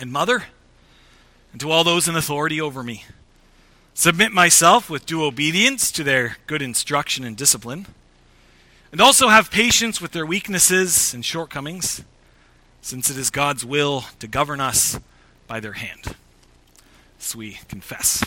and mother, and to all those in authority over me. Submit myself with due obedience to their good instruction and discipline, and also have patience with their weaknesses and shortcomings, since it is God's will to govern us by their hand. So we confess.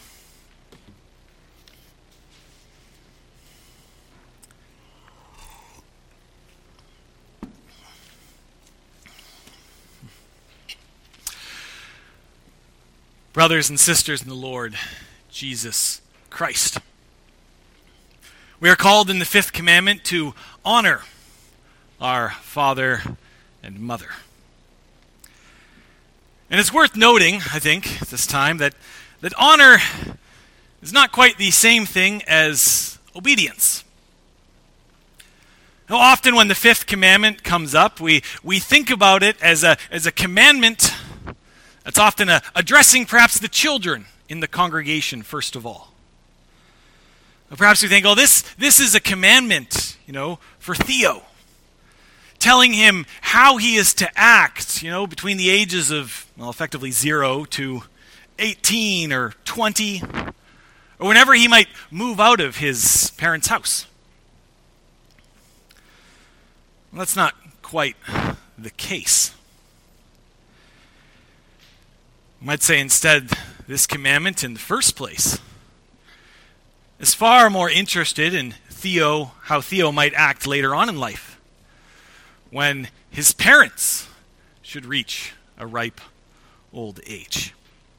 Brothers and sisters in the Lord Jesus Christ, we are called in the fifth commandment to honor our father and mother. And it's worth noting, I think, at this time, that honor is not quite the same thing as obedience. Now, often when the fifth commandment comes up, we think about it as a commandment that's often addressing perhaps the children in the congregation first of all. Or perhaps we think, this is a commandment, for Theo, telling him how he is to act, between the ages of, effectively 0 to 18 or 20, or whenever he might move out of his parents' house. Well, that's not quite the case. I might say instead, this commandment in the first place is far more interested in how Theo might act later on in life, when his parents should reach a ripe old age.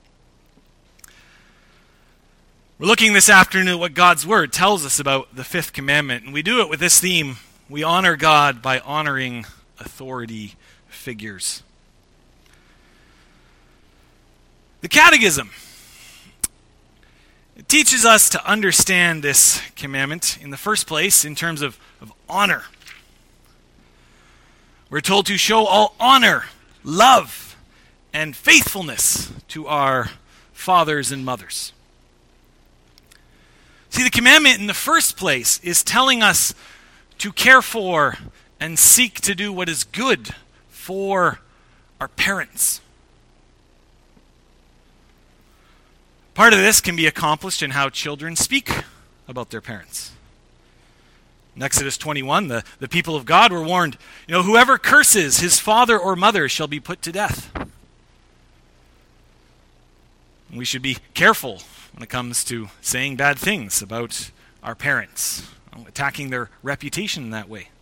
We're looking this afternoon at what God's Word tells us about the fifth commandment, and we do it with this theme: we honor God by honoring authority figures. The Catechism, it teaches us to understand this commandment in the first place in terms of honor. We're told to show all honor, love, and faithfulness to our fathers and mothers. See, the commandment in the first place is telling us to care for and seek to do what is good for our parents. Part of this can be accomplished in how children speak about their parents. In Exodus 21, the people of God were warned, whoever curses his father or mother shall be put to death. We should be careful when it comes to saying bad things about our parents, attacking their reputation in that way.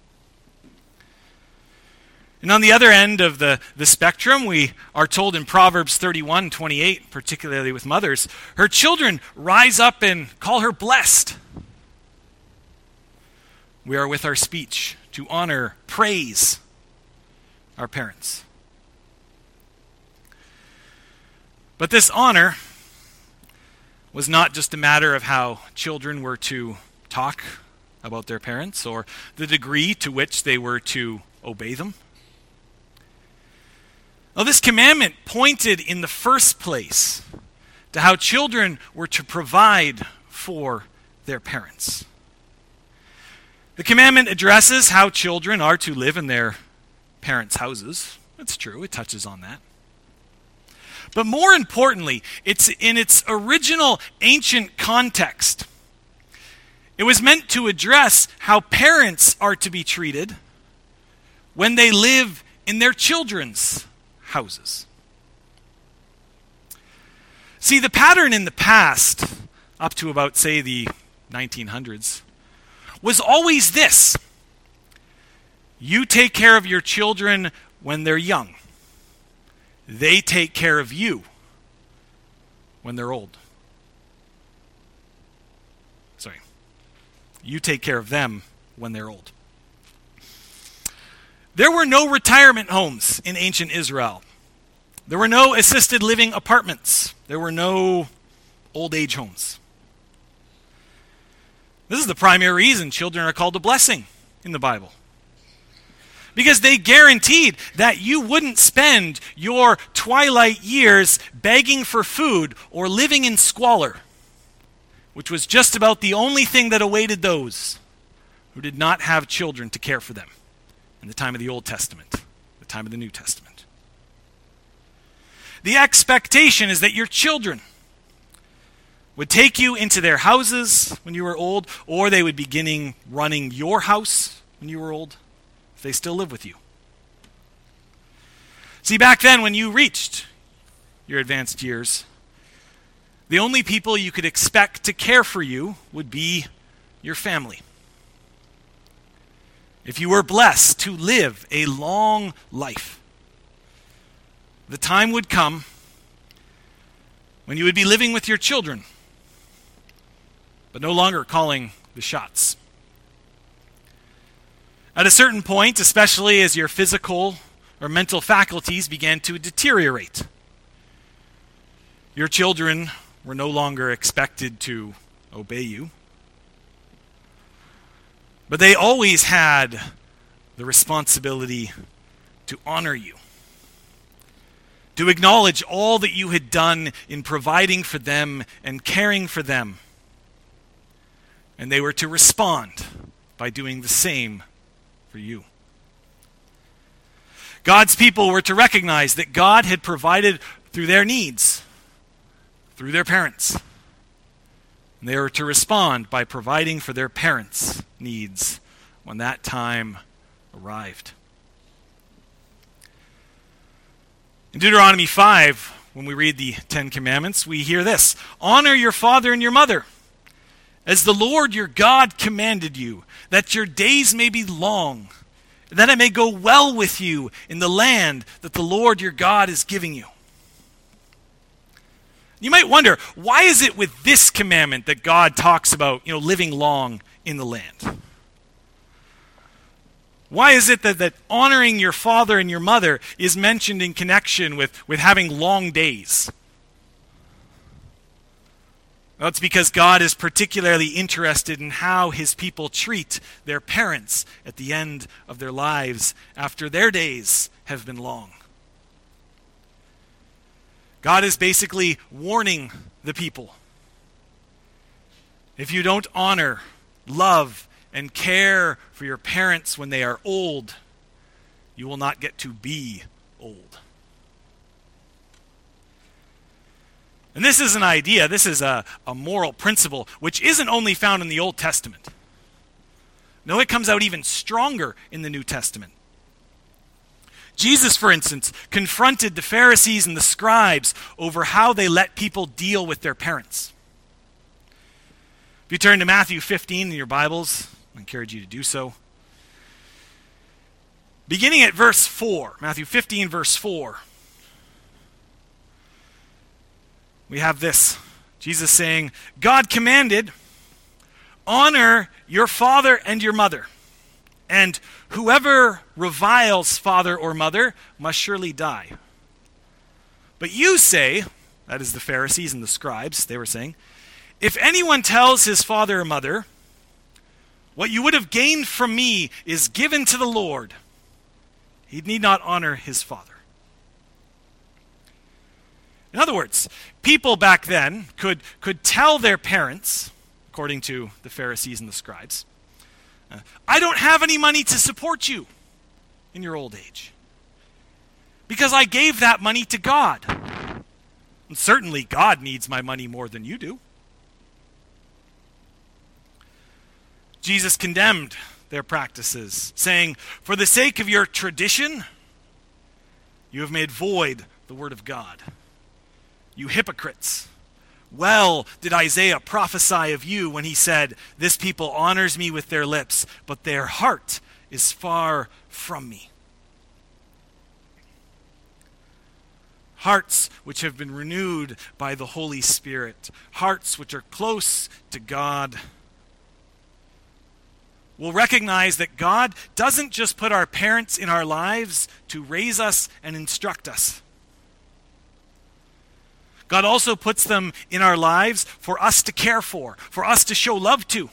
And on the other end of the spectrum, we are told in Proverbs 31:28, particularly with mothers, her children rise up and call her blessed. We are with our speech to honor, praise our parents. But this honor was not just a matter of how children were to talk about their parents or the degree to which they were to obey them. Now, this commandment pointed in the first place to how children were to provide for their parents. The commandment addresses how children are to live in their parents' houses. That's true, it touches on that. But more importantly, it's in its original ancient context. It was meant to address how parents are to be treated when they live in their children's houses. See, the pattern in the past, up to about, say, the 1900s, was always this: you take care of your children when they're young. They take care of you when they're old. Sorry. You take care of them when they're old. There were no retirement homes in ancient Israel. There were no assisted living apartments. There were no old age homes. This is the primary reason children are called a blessing in the Bible. Because they guaranteed that you wouldn't spend your twilight years begging for food or living in squalor, which was just about the only thing that awaited those who did not have children to care for them in the time of the Old Testament, the time of the New Testament. The expectation is that your children would take you into their houses when you were old, or they would begin running your house when you were old, if they still live with you. See, back then when you reached your advanced years, the only people you could expect to care for you would be your family. If you were blessed to live a long life, the time would come when you would be living with your children, but no longer calling the shots. At a certain point, especially as your physical or mental faculties began to deteriorate, your children were no longer expected to obey you, but they always had the responsibility to honor you, to acknowledge all that you had done in providing for them and caring for them. And they were to respond by doing the same for you. God's people were to recognize that God had provided through their needs, through their parents. And they were to respond by providing for their parents' needs when that time arrived. In Deuteronomy 5, when we read the Ten Commandments, we hear this: honor your father and your mother, as the Lord your God commanded you, that your days may be long, and that it may go well with you in the land that the Lord your God is giving you. You might wonder, why is it with this commandment that God talks about, living long in the land? Why is it that honoring your father and your mother is mentioned in connection with having long days? Well, it's because God is particularly interested in how his people treat their parents at the end of their lives after their days have been long. God is basically warning the people. If you don't honor, love, and care for your parents when they are old, you will not get to be old. And this is an idea, this is a moral principle, which isn't only found in the Old Testament. No, it comes out even stronger in the New Testament. Jesus, for instance, confronted the Pharisees and the scribes over how they let people deal with their parents. If you turn to Matthew 15 in your Bibles, I encourage you to do so. Beginning at verse 4, Matthew 15, verse 4, we have this. Jesus saying, God commanded, honor your father and your mother, and whoever reviles father or mother must surely die. But you say, that is the Pharisees and the scribes, they were saying, if anyone tells his father or mother, what you would have gained from me is given to the Lord, he need not honor his father. In other words, people back then could tell their parents, according to the Pharisees and the scribes, I don't have any money to support you in your old age, because I gave that money to God. And certainly God needs my money more than you do. Jesus condemned their practices, saying, for the sake of your tradition, you have made void the word of God. You hypocrites. Well did Isaiah prophesy of you when he said, this people honors me with their lips, but their heart is far from me. Hearts which have been renewed by the Holy Spirit, hearts which are close to God, will recognize that God doesn't just put our parents in our lives to raise us and instruct us. God also puts them in our lives for us to care for us to show love to.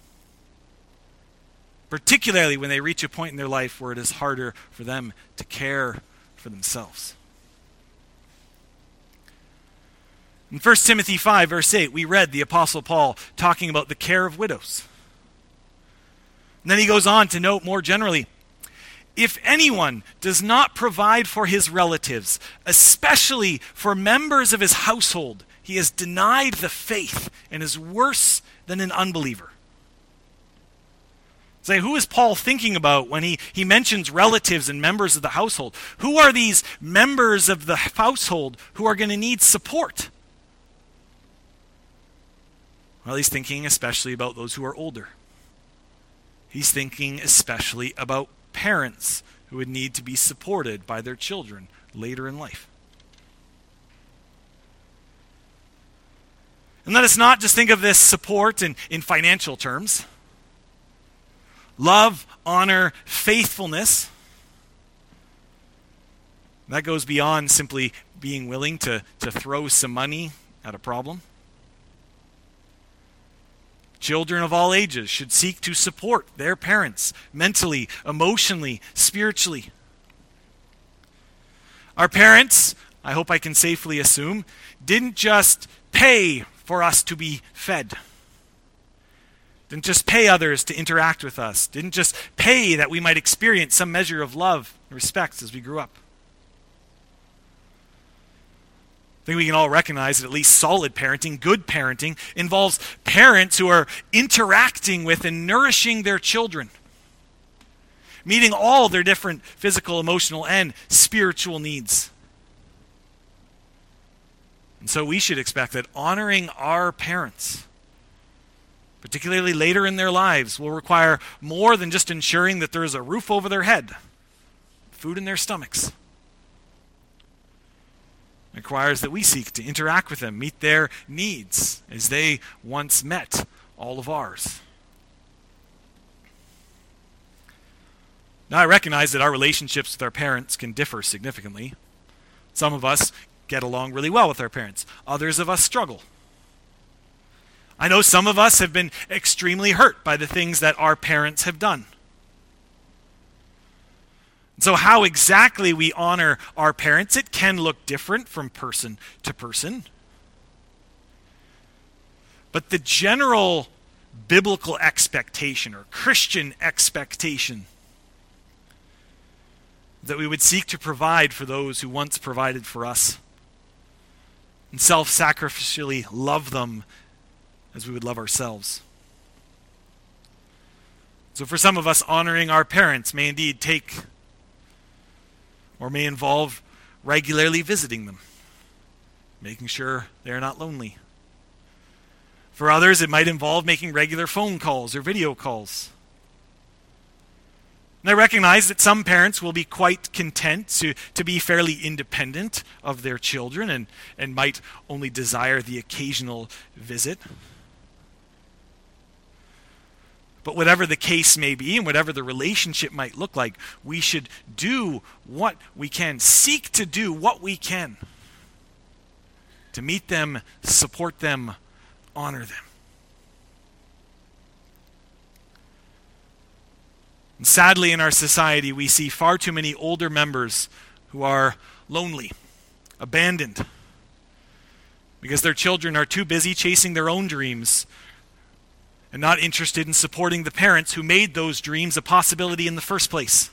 Particularly when they reach a point in their life where it is harder for them to care for themselves. In 1 Timothy 5, verse 8, we read the Apostle Paul talking about the care of widows. And then he goes on to note more generally, If anyone does not provide for his relatives, especially for members of his household, he has denied the faith and is worse than an unbeliever. Say, who is Paul thinking about when he mentions relatives and members of the household? Who are these members of the household who are going to need support? Well, he's thinking especially about those who are older. He's thinking especially about parents who would need to be supported by their children later in life. And let us not just think of this support in financial terms. Love, honor, faithfulness. That goes beyond simply being willing to throw some money at a problem. Children of all ages should seek to support their parents mentally, emotionally, spiritually. Our parents, I hope I can safely assume, didn't just pay for us to be fed. Didn't just pay others to interact with us. Didn't just pay that we might experience some measure of love and respect as we grew up. I think we can all recognize that at least solid parenting, good parenting, involves parents who are interacting with and nourishing their children, meeting all their different physical, emotional, and spiritual needs. And so we should expect that honoring our parents, particularly later in their lives, will require more than just ensuring that there is a roof over their head, food in their stomachs. It requires that we seek to interact with them, meet their needs as they once met all of ours. Now, I recognize that our relationships with our parents can differ significantly. Some of us get along really well with our parents. Others of us struggle. I know some of us have been extremely hurt by the things that our parents have done. So how exactly we honor our parents, it can look different from person to person. But the general biblical expectation or Christian expectation that we would seek to provide for those who once provided for us and self-sacrificially love them as we would love ourselves. So for some of us, honoring our parents may indeed take or may involve regularly visiting them, making sure they're not lonely. For others, it might involve making regular phone calls or video calls. And I recognize that some parents will be quite content to be fairly independent of their children and might only desire the occasional visit. But whatever the case may be and whatever the relationship might look like, we should do what we can, seek to do what we can to meet them, support them, honor them. And sadly, in our society, we see far too many older members who are lonely, abandoned, because their children are too busy chasing their own dreams and not interested in supporting the parents who made those dreams a possibility in the first place.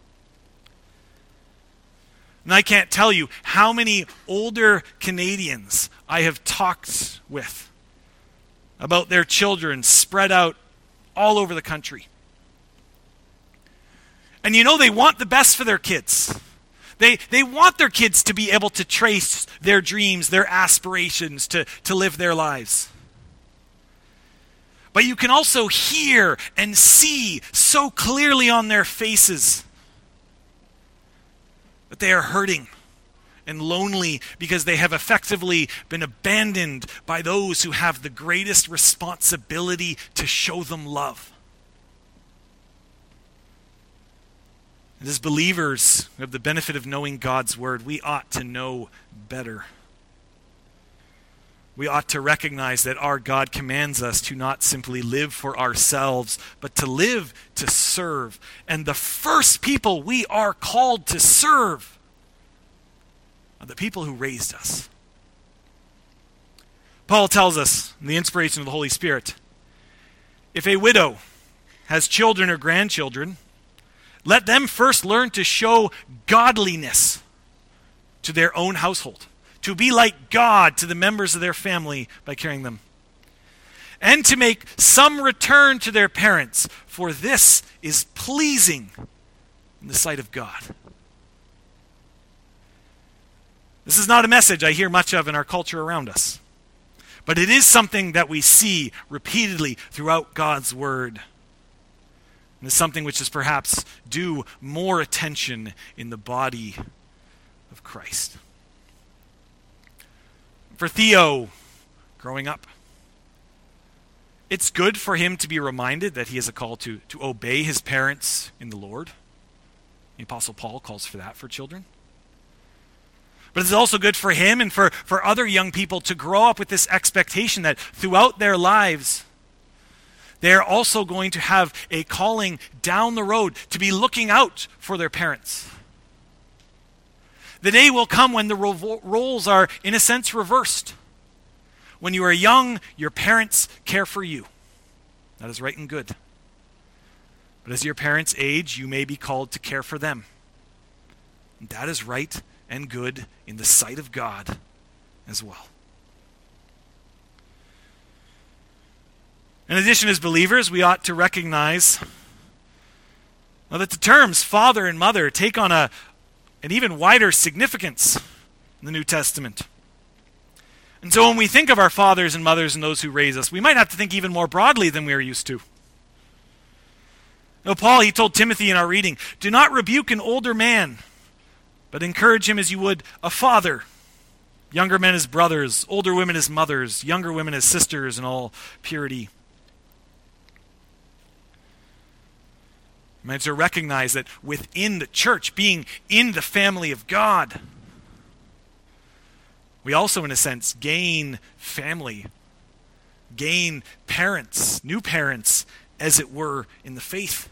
And I can't tell you how many older Canadians I have talked with about their children spread out all over the country. And you know, they want the best for their kids. They want their kids to be able to trace their dreams, their aspirations, to live their lives. But you can also hear and see so clearly on their faces that they are hurting and lonely because they have effectively been abandoned by those who have the greatest responsibility to show them love. And as believers who have the benefit of knowing God's word, we ought to know better. We ought to recognize that our God commands us to not simply live for ourselves, but to live to serve. And the first people we are called to serve are the people who raised us. Paul tells us, in the inspiration of the Holy Spirit, if a widow has children or grandchildren, Let them first learn to show godliness to their own household, to be like God to the members of their family by caring them, and to make some return to their parents, for this is pleasing in the sight of God. This is not a message I hear much of in our culture around us, but it is something that we see repeatedly throughout God's Word. And it's something which is perhaps due more attention in the body of Christ. For Theo, growing up, it's good for him to be reminded that he has a call to obey his parents in the Lord. The Apostle Paul calls for that for children. But it's also good for him and for other young people to grow up with this expectation that throughout their lives, they're also going to have a calling down the road to be looking out for their parents. The day will come when the roles are, in a sense, reversed. When you are young, your parents care for you. That is right and good. But as your parents age, you may be called to care for them. And that is right and good in the sight of God as well. In addition, as believers, we ought to recognize that the terms father and mother take on an even wider significance in the New Testament. And so when we think of our fathers and mothers and those who raise us, we might have to think even more broadly than we are used to. Now, Paul, he told Timothy in our reading, do not rebuke an older man, but encourage him as you would a father. Younger men as brothers, older women as mothers, younger women as sisters in all purity. I'm meant to recognize that within the church, being in the family of God, we also, in a sense, gain family, gain parents, new parents, as it were, in the faith.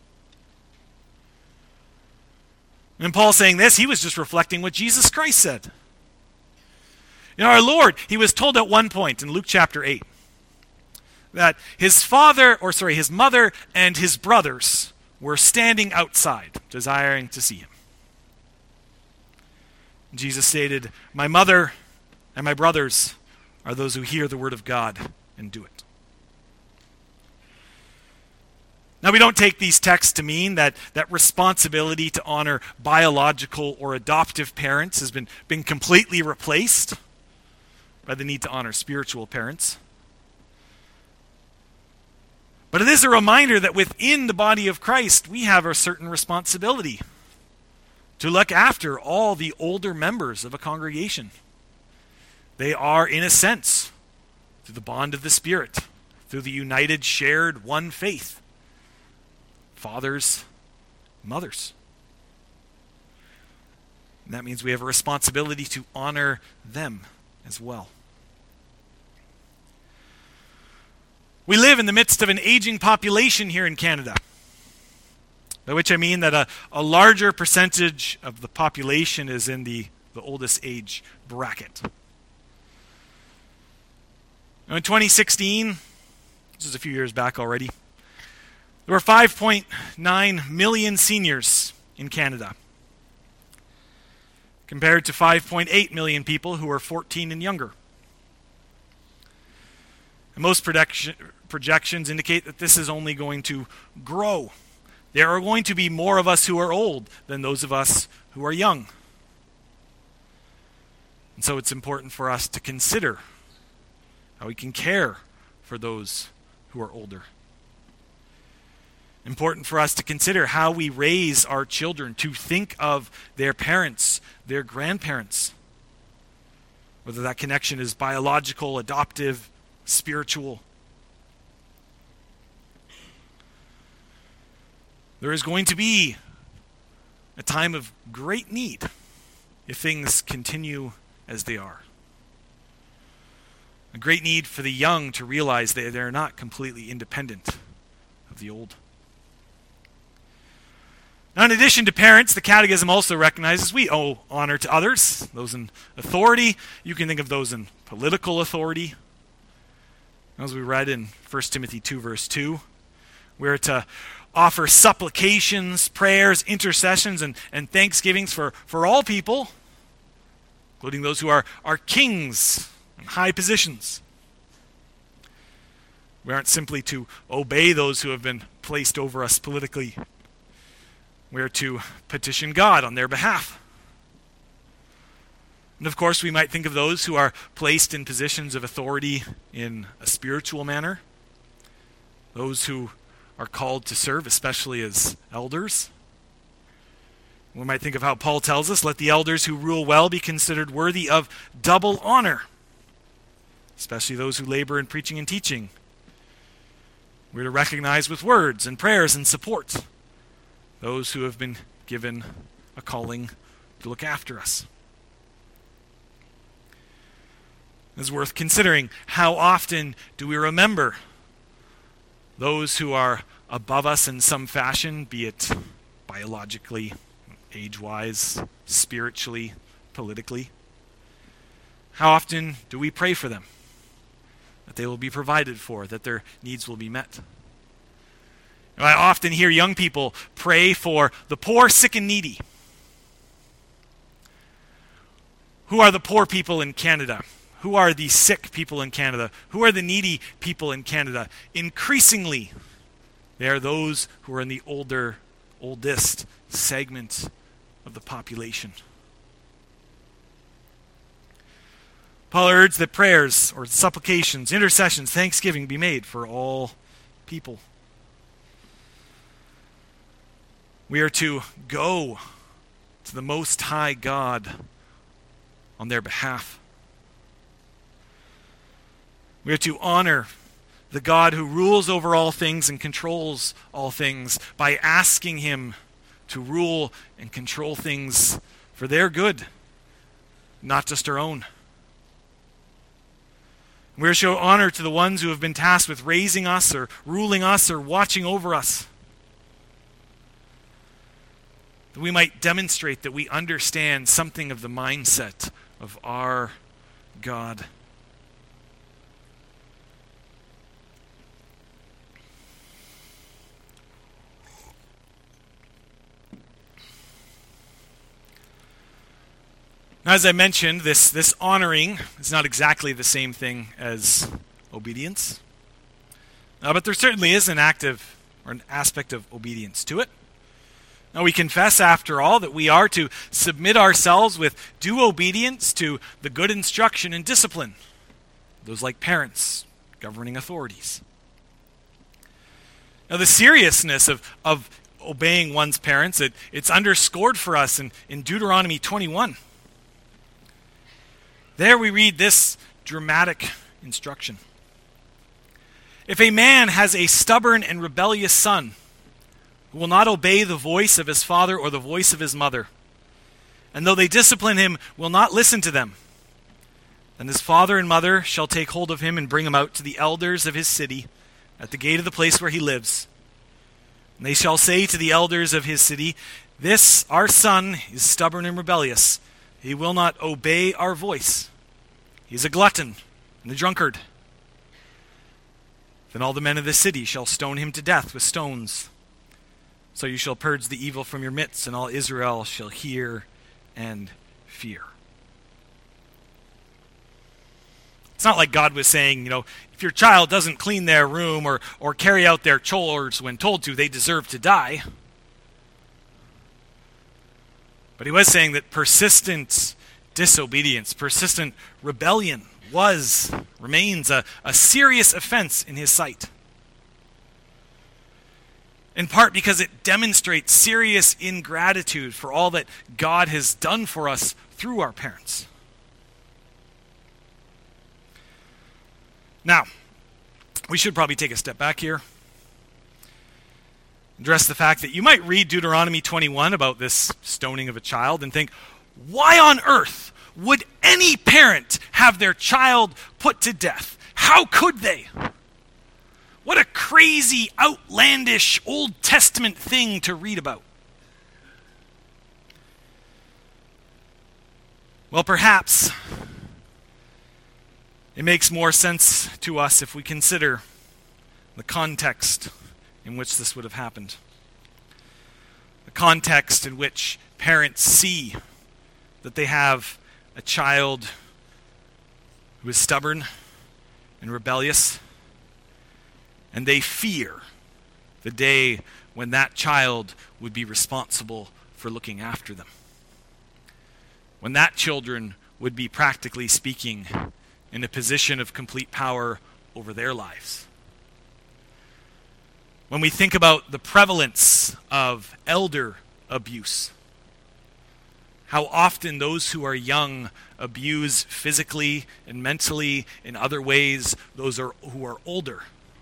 And Paul saying this, he was just reflecting what Jesus Christ said. You know, our Lord, he was told at one point in Luke chapter 8 that his mother and his brothers were standing outside, desiring to see him. Jesus stated, my mother and my brothers are those who hear the word of God and do it. Now, we don't take these texts to mean that responsibility to honor biological or adoptive parents has been completely replaced by the need to honor spiritual parents. But it is a reminder that within the body of Christ, we have a certain responsibility to look after all the older members of a congregation. They are, in a sense, through the bond of the Spirit, through the united, shared, one faith, fathers, mothers. And that means we have a responsibility to honor them as well. We live in the midst of an aging population here in Canada, by which I mean that a larger percentage of the population is in the oldest age bracket. Now in 2016, this is a few years back already, there were 5.9 million seniors in Canada, compared to 5.8 million people who are 14 and younger. And most projections indicate that this is only going to grow. There are going to be more of us who are old than those of us who are young. And so it's important for us to consider how we can care for those who are older. Important for us to consider how we raise our children, to think of their parents, their grandparents, whether that connection is biological, adoptive, spiritual. There is going to be a time of great need if things continue as they are. A great need for the young to realize that they're not completely independent of the old. Now, in addition to parents, the Catechism also recognizes we owe honor to others, those in authority. You can think of those in political authority. As we read in 1 Timothy 2, verse 2, we're to offer supplications, prayers, intercessions, and thanksgivings for all people, including those who are kings and high positions. We aren't simply to obey those who have been placed over us politically. We are to petition God on their behalf. And of course, we might think of those who are placed in positions of authority in a spiritual manner, those who are called to serve, especially as elders. We might think of how Paul tells us, let the elders who rule well be considered worthy of double honor, especially those who labor in preaching and teaching. We're to recognize with words and prayers and support those who have been given a calling to look after us. It's worth considering, how often do we remember those who are above us in some fashion, be it biologically, age-wise, spiritually, politically? How often do we pray for them, that they will be provided for, that their needs will be met? I often hear young people pray for the poor, sick, and needy. Who are the poor people in Canada? Who are the sick people in Canada? Who are the needy people in Canada? Increasingly, they are those who are in the oldest segment of the population. Paul urged that prayers or supplications, intercessions, thanksgiving be made for all people. We are to go to the Most High God on their behalf. We are to honor the God who rules over all things and controls all things by asking him to rule and control things for their good, not just our own. We are to show honor to the ones who have been tasked with raising us or ruling us or watching over us, that we might demonstrate that we understand something of the mindset of our God. As I mentioned, this honoring is not exactly the same thing as obedience. But there certainly is an aspect of obedience to it. Now, we confess, after all, that we are to submit ourselves with due obedience to the good instruction and discipline, those like parents, governing authorities. Now, the seriousness of obeying one's parents, it's underscored for us in Deuteronomy 21. There we read this dramatic instruction. If a man has a stubborn and rebellious son who will not obey the voice of his father or the voice of his mother, and though they discipline him, will not listen to them, then his father and mother shall take hold of him and bring him out to the elders of his city at the gate of the place where he lives. And they shall say to the elders of his city, this our son is stubborn and rebellious. He will not obey our voice. He is a glutton and a drunkard. Then all the men of the city shall stone him to death with stones. So you shall purge the evil from your midst, and all Israel shall hear and fear. It's not like God was saying, if your child doesn't clean their room or carry out their chores when told to, they deserve to die. But he was saying that persistent disobedience, persistent rebellion remains a serious offense in his sight. In part because it demonstrates serious ingratitude for all that God has done for us through our parents. Now, we should probably take a step back here. Address the fact that you might read Deuteronomy 21 about this stoning of a child and think, why on earth would any parent have their child put to death? How could they? What a crazy, outlandish, Old Testament thing to read about. Well, perhaps it makes more sense to us if we consider the context in which this would have happened. a context in which parents see that they have a child who is stubborn and rebellious, and they fear the day when that child would be responsible for looking after them. When that children would be, practically speaking, in a position of complete power over their lives. When we think about the prevalence of elder abuse, how often those who are young abuse physically and mentally in other ways those who are older,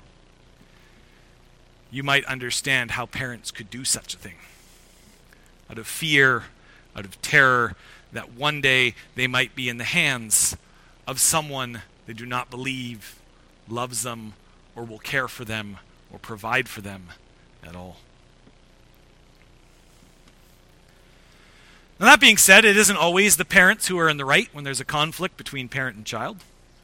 you might understand how parents could do such a thing. Out of fear, out of terror, that one day they might be in the hands of someone they do not believe loves them or will care for them or provide for them at all. Now, that being said, it isn't always the parents who are in the right when there's a conflict between parent and child.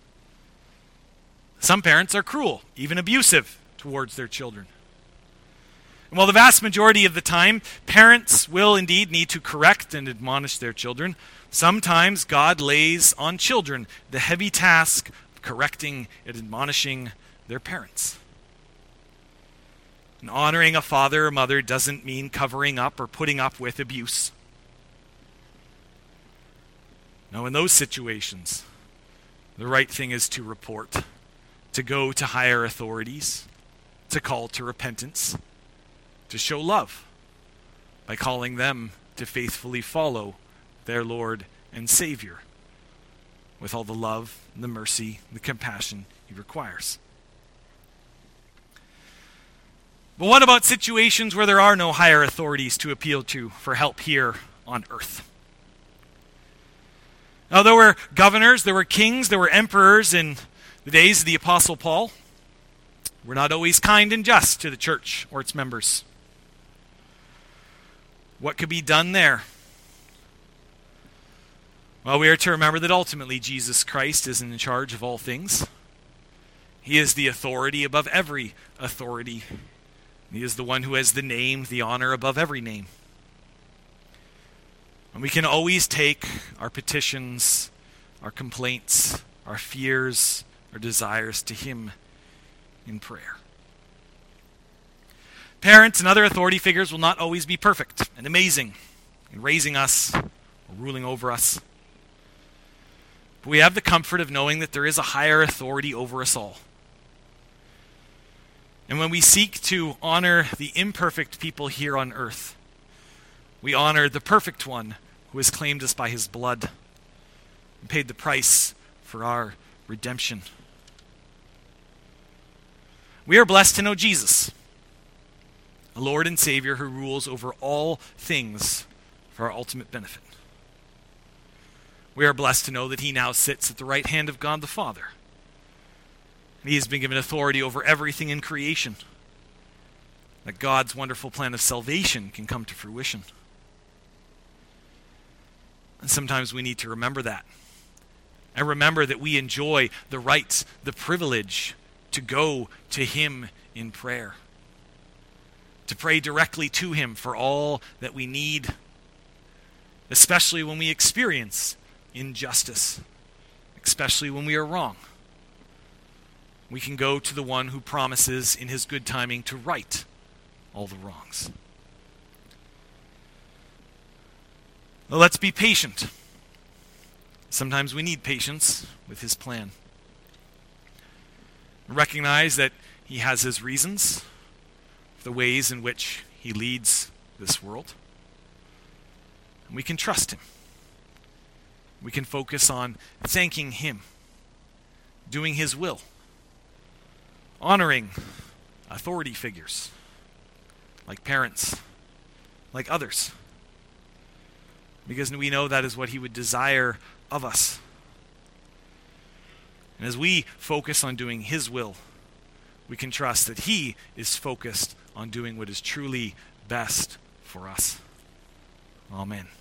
Some parents are cruel, even abusive towards their children. And while the vast majority of the time, parents will indeed need to correct and admonish their children, sometimes God lays on children the heavy task of correcting and admonishing their parents. And honoring a father or mother doesn't mean covering up or putting up with abuse. No, in those situations, the right thing is to report, to go to higher authorities, to call to repentance, to show love by calling them to faithfully follow their Lord and Savior with all the love, the mercy, the compassion He requires. But what about situations where there are no higher authorities to appeal to for help here on earth? Now, there were governors, there were kings, there were emperors in the days of the Apostle Paul. We're not always kind and just to the church or its members. What could be done there? Well, we are to remember that ultimately Jesus Christ is in charge of all things. He is the authority above every authority. He is the one who has the name, the honor above every name. And we can always take our petitions, our complaints, our fears, our desires to Him in prayer. Parents and other authority figures will not always be perfect and amazing in raising us or ruling over us. But we have the comfort of knowing that there is a higher authority over us all. And when we seek to honor the imperfect people here on earth, we honor the perfect one who has claimed us by His blood and paid the price for our redemption. We are blessed to know Jesus, a Lord and Savior who rules over all things for our ultimate benefit. We are blessed to know that He now sits at the right hand of God the Father. He has been given authority over everything in creation, that God's wonderful plan of salvation can come to fruition. And sometimes we need to remember that. And remember that we enjoy the right, the privilege to go to Him in prayer. To pray directly to Him for all that we need, especially when we experience injustice, especially when we are wrong. We can go to the one who promises in His good timing to right all the wrongs. Well, let's be patient. Sometimes we need patience with His plan. Recognize that He has His reasons for the ways in which He leads this world. And we can trust Him. We can focus on thanking Him, doing His will, honoring authority figures like parents, like others, because we know that is what He would desire of us. And as we focus on doing His will, we can trust that He is focused on doing what is truly best for us. Amen.